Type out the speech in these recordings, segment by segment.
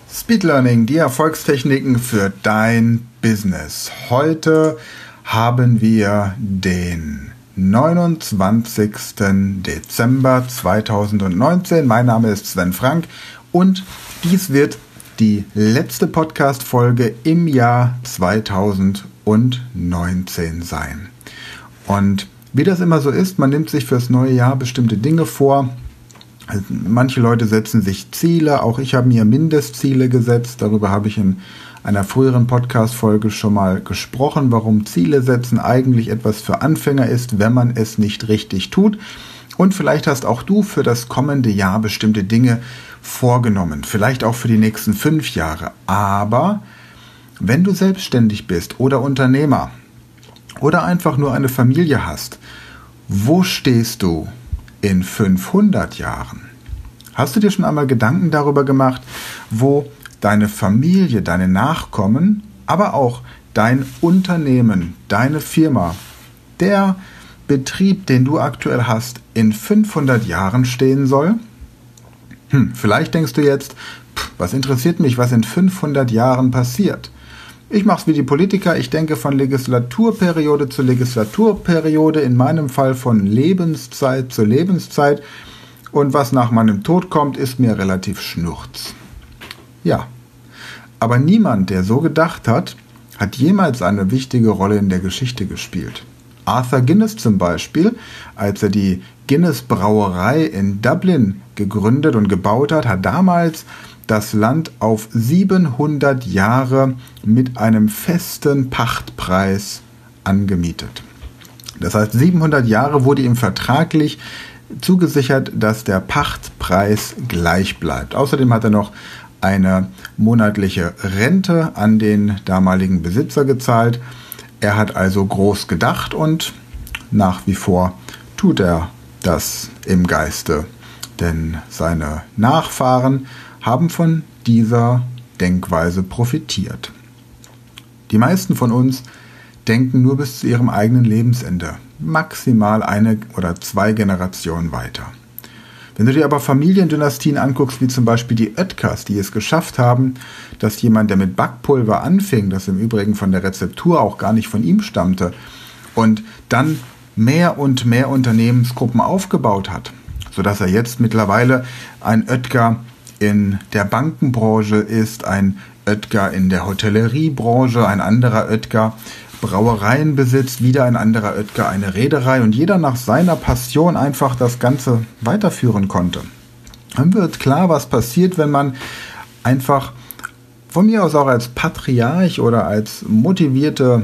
Speed Learning, die Erfolgstechniken für dein Business. Heute haben wir den 29. Dezember 2019. Mein Name ist Sven Frank und dies wird die letzte Podcast-Folge im Jahr 2019 sein. Und wie das immer so ist, man nimmt sich fürs neue Jahr bestimmte Dinge vor. Manche Leute setzen sich Ziele, auch ich habe mir Mindestziele gesetzt. Darüber habe ich in einer früheren Podcast-Folge schon mal gesprochen, warum Ziele setzen eigentlich etwas für Anfänger ist, wenn man es nicht richtig tut. Und vielleicht hast auch du für das kommende Jahr bestimmte Dinge vorgenommen, vielleicht auch für die nächsten 5 Jahre. Aber wenn du selbstständig bist oder Unternehmer oder einfach nur eine Familie hast, wo stehst du in 500 Jahren? Hast du dir schon einmal Gedanken darüber gemacht, wo deine Familie, deine Nachkommen, aber auch dein Unternehmen, deine Firma, der Betrieb, den du aktuell hast, in 500 Jahren stehen soll? Vielleicht denkst du jetzt, was interessiert mich, was in 500 Jahren passiert? Ich mache es wie die Politiker, ich denke von Legislaturperiode zu Legislaturperiode, in meinem Fall von Lebenszeit zu Lebenszeit. Und was nach meinem Tod kommt, ist mir relativ schnurz. Ja, aber niemand, der so gedacht hat, hat jemals eine wichtige Rolle in der Geschichte gespielt. Arthur Guinness zum Beispiel, als er die Guinness Brauerei in Dublin gegründet und gebaut hat, hat damals das Land auf 700 Jahre mit einem festen Pachtpreis angemietet. Das heißt, 700 Jahre wurde ihm vertraglich zugesichert, dass der Pachtpreis gleich bleibt. Außerdem hat er noch eine monatliche Rente an den damaligen Besitzer gezahlt. Er hat also groß gedacht und nach wie vor tut er das im Geiste, denn seine Nachfahren haben von dieser Denkweise profitiert. Die meisten von uns denken nur bis zu ihrem eigenen Lebensende, maximal 1 oder 2 Generationen weiter. Wenn du dir aber Familiendynastien anguckst, wie zum Beispiel die Oetkers, die es geschafft haben, dass jemand, der mit Backpulver anfing, das im Übrigen von der Rezeptur auch gar nicht von ihm stammte, und dann mehr und mehr Unternehmensgruppen aufgebaut hat, sodass er jetzt mittlerweile ein Oetker in der Bankenbranche ist, ein Oetker in der Hotelleriebranche, ein anderer Oetker Brauereien besitzt, wieder ein anderer Oetker eine Reederei und jeder nach seiner Passion einfach das Ganze weiterführen konnte. Dann wird klar, was passiert, wenn man einfach von mir aus auch als Patriarch oder als motivierte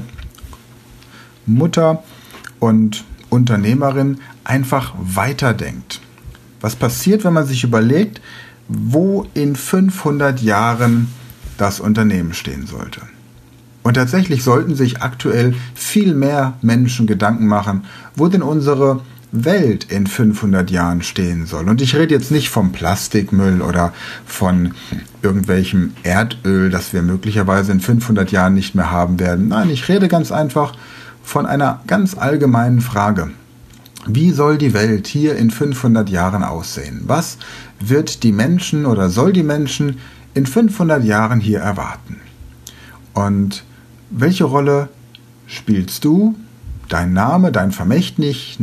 Mutter und Unternehmerin einfach weiterdenkt. Was passiert, wenn man sich überlegt, wo in 500 Jahren das Unternehmen stehen sollte? Und tatsächlich sollten sich aktuell viel mehr Menschen Gedanken machen, wo denn unsere Welt in 500 Jahren stehen soll. Und ich rede jetzt nicht vom Plastikmüll oder von irgendwelchem Erdöl, das wir möglicherweise in 500 Jahren nicht mehr haben werden. Nein, ich rede ganz einfach von einer ganz allgemeinen Frage. Wie soll die Welt hier in 500 Jahren aussehen? Was wird die Menschen oder soll die Menschen in 500 Jahren hier erwarten? Und welche Rolle spielst du, dein Name, dein Vermächtnis,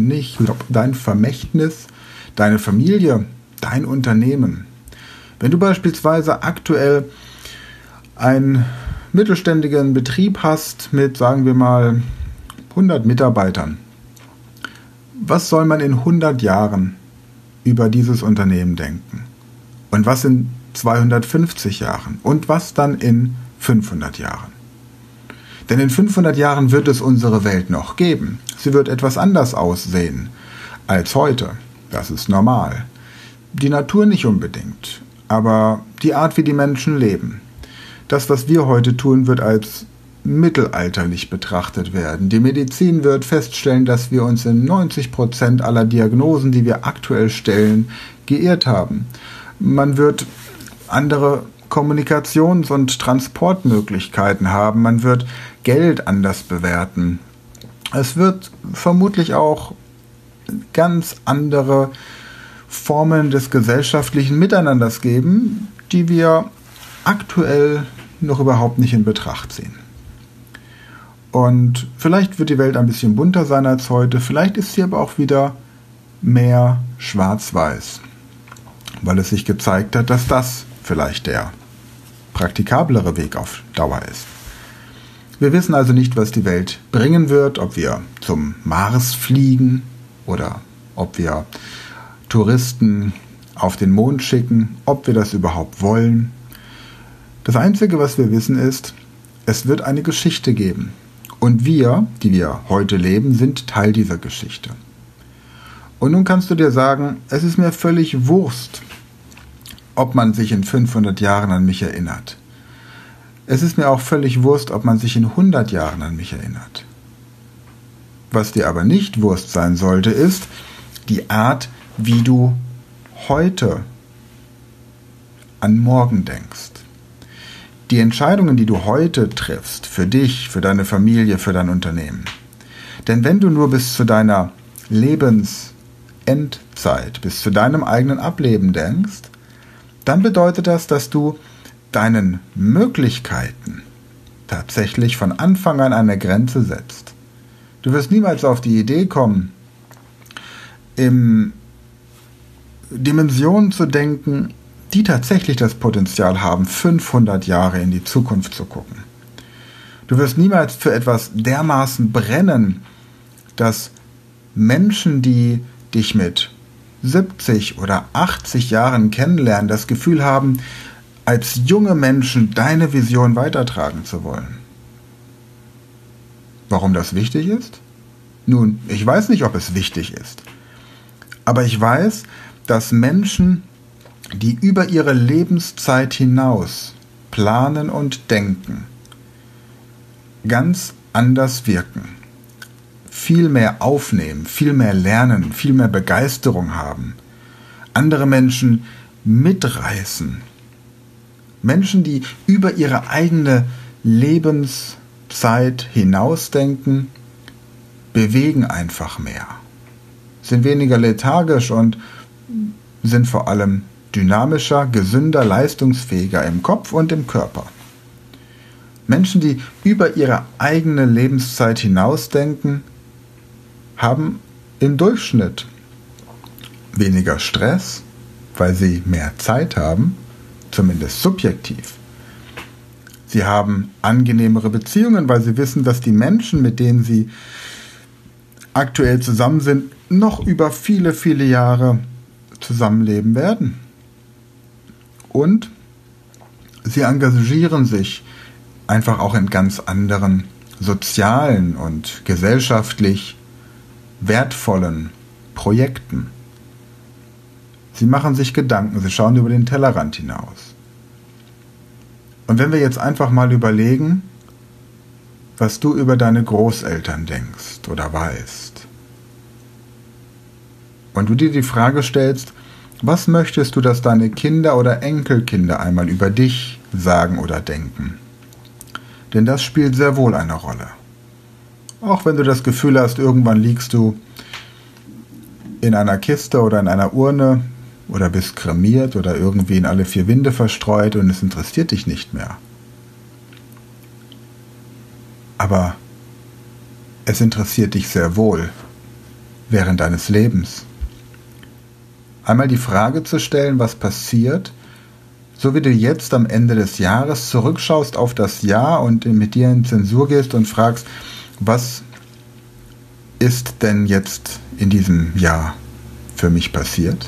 deine Familie, dein Unternehmen? Wenn du beispielsweise aktuell einen mittelständigen Betrieb hast mit, sagen wir mal, 100 Mitarbeitern, was soll man in 100 Jahren über dieses Unternehmen denken? Und was in 250 Jahren? Und was dann in 500 Jahren? Denn in 500 Jahren wird es unsere Welt noch geben. Sie wird etwas anders aussehen als heute. Das ist normal. Die Natur nicht unbedingt, aber die Art, wie die Menschen leben. Das, was wir heute tun, wird als mittelalterlich betrachtet werden. Die Medizin wird feststellen, dass wir uns in 90% aller Diagnosen, die wir aktuell stellen, geirrt haben. Man wird andere Kommunikations- und Transportmöglichkeiten haben. Man wird Geld anders bewerten. Es wird vermutlich auch ganz andere Formen des gesellschaftlichen Miteinanders geben, die wir aktuell noch überhaupt nicht in Betracht ziehen. Und vielleicht wird die Welt ein bisschen bunter sein als heute, vielleicht ist sie aber auch wieder mehr schwarz-weiß, weil es sich gezeigt hat, dass das vielleicht der praktikablere Weg auf Dauer ist. Wir wissen also nicht, was die Welt bringen wird, ob wir zum Mars fliegen oder ob wir Touristen auf den Mond schicken, ob wir das überhaupt wollen. Das Einzige, was wir wissen, ist, es wird eine Geschichte geben. Und wir, die wir heute leben, sind Teil dieser Geschichte. Und nun kannst du dir sagen, es ist mir völlig Wurst, ob man sich in 500 Jahren an mich erinnert. Es ist mir auch völlig Wurst, ob man sich in 100 Jahren an mich erinnert. Was dir aber nicht Wurst sein sollte, ist die Art, wie du heute an morgen denkst. Die Entscheidungen, die du heute triffst, für dich, für deine Familie, für dein Unternehmen. Denn wenn du nur bis zu deiner Lebensendzeit, bis zu deinem eigenen Ableben denkst, dann bedeutet das, dass du deinen Möglichkeiten tatsächlich von Anfang an eine Grenze setzt. Du wirst niemals auf die Idee kommen, in Dimensionen zu denken, die tatsächlich das Potenzial haben, 500 Jahre in die Zukunft zu gucken. Du wirst niemals für etwas dermaßen brennen, dass Menschen, die dich mit 70 oder 80 Jahren kennenlernen, das Gefühl haben, als junge Menschen deine Vision weitertragen zu wollen. Warum das wichtig ist? Nun, ich weiß nicht, ob es wichtig ist. Aber ich weiß, dass Menschen, die über ihre Lebenszeit hinaus planen und denken, ganz anders wirken, viel mehr aufnehmen, viel mehr lernen, viel mehr Begeisterung haben, andere Menschen mitreißen. Menschen, die über ihre eigene Lebenszeit hinausdenken, bewegen einfach mehr, sind weniger lethargisch und sind vor allem dynamischer, gesünder, leistungsfähiger im Kopf und im Körper. Menschen, die über ihre eigene Lebenszeit hinausdenken, haben im Durchschnitt weniger Stress, weil sie mehr Zeit haben, zumindest subjektiv. Sie haben angenehmere Beziehungen, weil sie wissen, dass die Menschen, mit denen sie aktuell zusammen sind, noch über viele, viele Jahre zusammenleben werden. Und sie engagieren sich einfach auch in ganz anderen sozialen und gesellschaftlich wertvollen Projekten. Sie machen sich Gedanken, sie schauen über den Tellerrand hinaus. Und wenn wir jetzt einfach mal überlegen, was du über deine Großeltern denkst oder weißt, und du dir die Frage stellst, was möchtest du, dass deine Kinder oder Enkelkinder einmal über dich sagen oder denken? Denn das spielt sehr wohl eine Rolle. Auch wenn du das Gefühl hast, irgendwann liegst du in einer Kiste oder in einer Urne oder bist kremiert oder irgendwie in alle vier Winde verstreut und es interessiert dich nicht mehr. Aber es interessiert dich sehr wohl während deines Lebens. Einmal die Frage zu stellen, was passiert, so wie du jetzt am Ende des Jahres zurückschaust auf das Jahr und mit dir in Zensur gehst und fragst, was ist denn jetzt in diesem Jahr für mich passiert?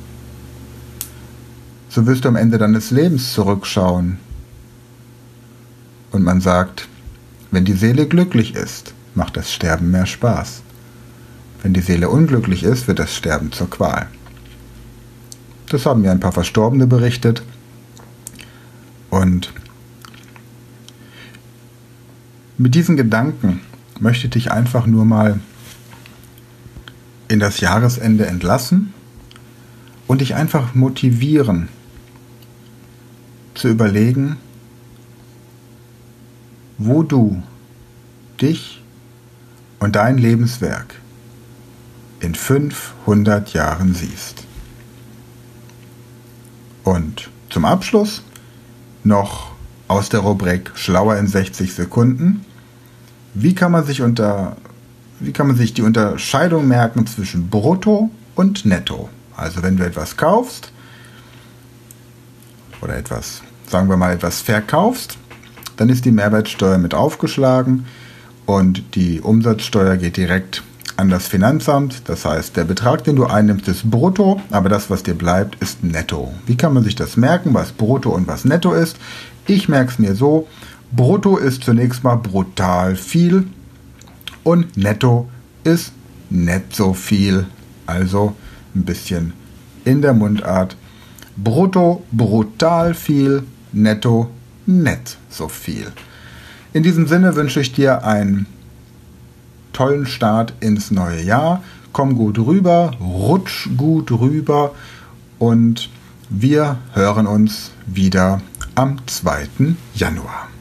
So wirst du am Ende deines Lebens zurückschauen und man sagt, wenn die Seele glücklich ist, macht das Sterben mehr Spaß. Wenn die Seele unglücklich ist, wird das Sterben zur Qual. Das haben mir ein paar Verstorbene berichtet. Und mit diesen Gedanken möchte ich dich einfach nur mal in das Jahresende entlassen und dich einfach motivieren, zu überlegen, wo du dich und dein Lebenswerk in 500 Jahren siehst. Und zum Abschluss noch aus der Rubrik Schlauer in 60 Sekunden. Wie kann man sich die Unterscheidung merken zwischen Brutto und Netto? Also wenn du etwas kaufst oder etwas verkaufst, dann ist die Mehrwertsteuer mit aufgeschlagen und die Umsatzsteuer geht direkt an das Finanzamt. Das heißt, der Betrag, den du einnimmst, ist brutto, aber das, was dir bleibt, ist netto. Wie kann man sich das merken, was brutto und was netto ist? Ich merke es mir so, brutto ist zunächst mal brutal viel und netto ist nicht so viel. Also ein bisschen in der Mundart. Brutto brutal viel, netto nicht so viel. In diesem Sinne wünsche ich dir einen tollen Start ins neue Jahr. Komm gut rüber, rutsch gut rüber und wir hören uns wieder am 2. Januar.